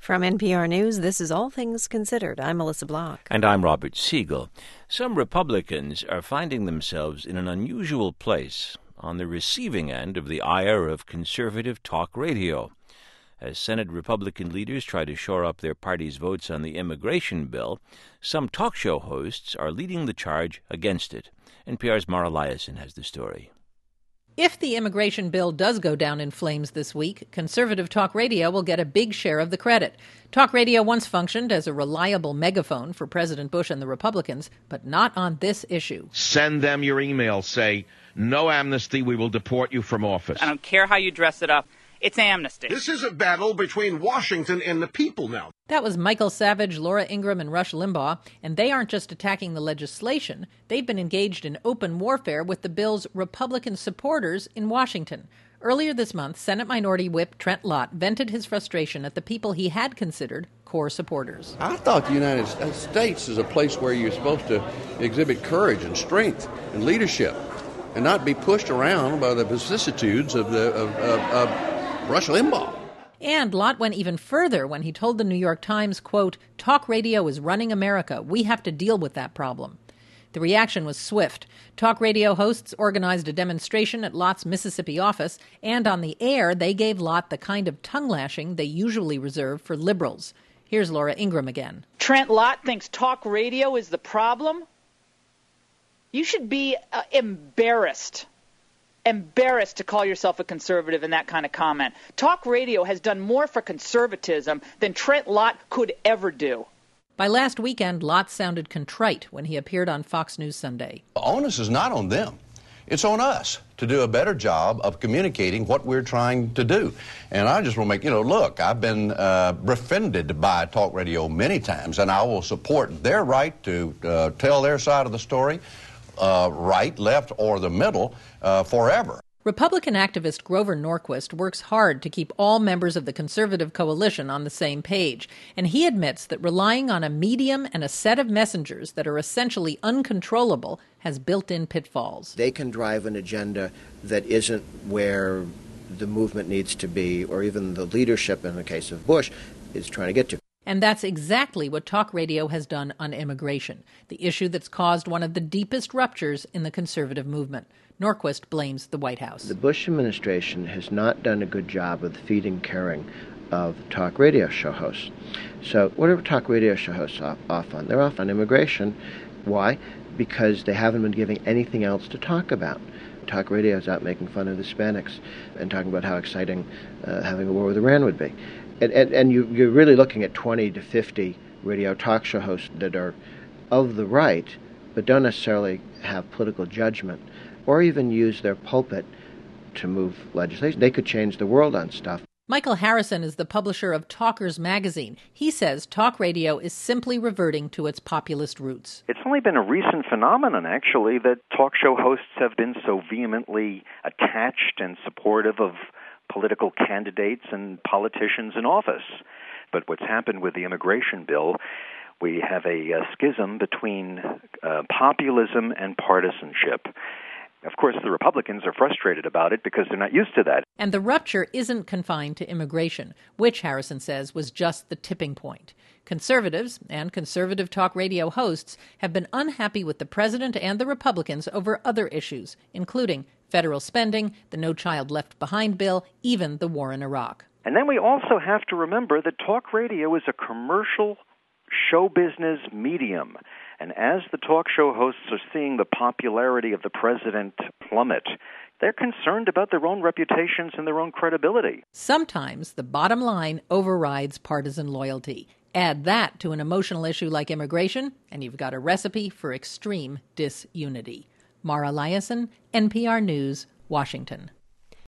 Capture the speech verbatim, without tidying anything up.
From N P R News, this is All Things Considered. I'm Melissa Block. And I'm Robert Siegel. Some Republicans are finding themselves in an unusual place on the receiving end of the ire of conservative talk radio. As Senate Republican leaders try to shore up their party's votes on the immigration bill, some talk show hosts are leading the charge against it. N P R's Mara Liasson has the story. If the immigration bill does go down in flames this week, conservative talk radio will get a big share of the credit. Talk radio once functioned as a reliable megaphone for President Bush and the Republicans, but not on this issue. Send them your email. Say, no amnesty, we will deport you from office. I don't care how you dress it up. It's amnesty. This is a battle between Washington and the people now. That was Michael Savage, Laura Ingraham, and Rush Limbaugh, and they aren't just attacking the legislation. They've been engaged in open warfare with the bill's Republican supporters in Washington. Earlier this month, Senate Minority Whip Trent Lott vented his frustration at the people he had considered core supporters. I thought the United States is a place where you're supposed to exhibit courage and strength and leadership and not be pushed around by the vicissitudes of the of, of, of Rush Limbaugh. And Lott went even further when he told the New York Times, quote, "Talk radio is running America. We have to deal with that problem." The reaction was swift. Talk radio hosts organized a demonstration at Lott's Mississippi office, and on the air, they gave Lott the kind of tongue-lashing they usually reserve for liberals. Here's Laura Ingraham again. Trent Lott thinks talk radio is the problem? You should be uh, embarrassed. Embarrassed to call yourself a conservative in that kind of comment. Talk radio has done more for conservatism than Trent Lott could ever do. By last weekend, Lott sounded contrite when he appeared on Fox News Sunday. The onus is not on them. It's on us to do a better job of communicating what we're trying to do. And I just want to make, you know, look, I've been uh, befriended by talk radio many times, and I will support their right to uh, tell their side of the story. Uh, right, left, or the middle uh, forever. Republican activist Grover Norquist works hard to keep all members of the conservative coalition on the same page, and he admits that relying on a medium and a set of messengers that are essentially uncontrollable has built-in pitfalls. They can drive an agenda that isn't where the movement needs to be, or even the leadership, in the case of Bush, is trying to get to. And that's exactly what talk radio has done on immigration, the issue that's caused one of the deepest ruptures in the conservative movement. Norquist blames the White House. The Bush administration has not done a good job of feeding caring of talk radio show hosts. So what are talk radio show hosts off, off on? They're off on immigration. Why? Because they haven't been giving anything else to talk about. Talk radio is out making fun of the Hispanics and talking about how exciting uh, having a war with Iran would be. And, and, and you, you're really looking at twenty to fifty radio talk show hosts that are of the right, but don't necessarily have political judgment or even use their pulpit to move legislation. They could change the world on stuff. Michael Harrison is the publisher of Talkers magazine. He says talk radio is simply reverting to its populist roots. It's only been a recent phenomenon, actually, that talk show hosts have been so vehemently attached and supportive of political candidates and politicians in office. But what's happened with the immigration bill, we have a, a schism between uh, populism and partisanship. Of course, the Republicans are frustrated about it because they're not used to that. And the rupture isn't confined to immigration, which, Harrison says, was just the tipping point. Conservatives and conservative talk radio hosts have been unhappy with the president and the Republicans over other issues, including federal spending, the No Child Left Behind bill, even the war in Iraq. And then we also have to remember that talk radio is a commercial show business medium. And as the talk show hosts are seeing the popularity of the president plummet, they're concerned about their own reputations and their own credibility. Sometimes the bottom line overrides partisan loyalty. Add that to an emotional issue like immigration, and you've got a recipe for extreme disunity. Mara Liasson, N P R News, Washington.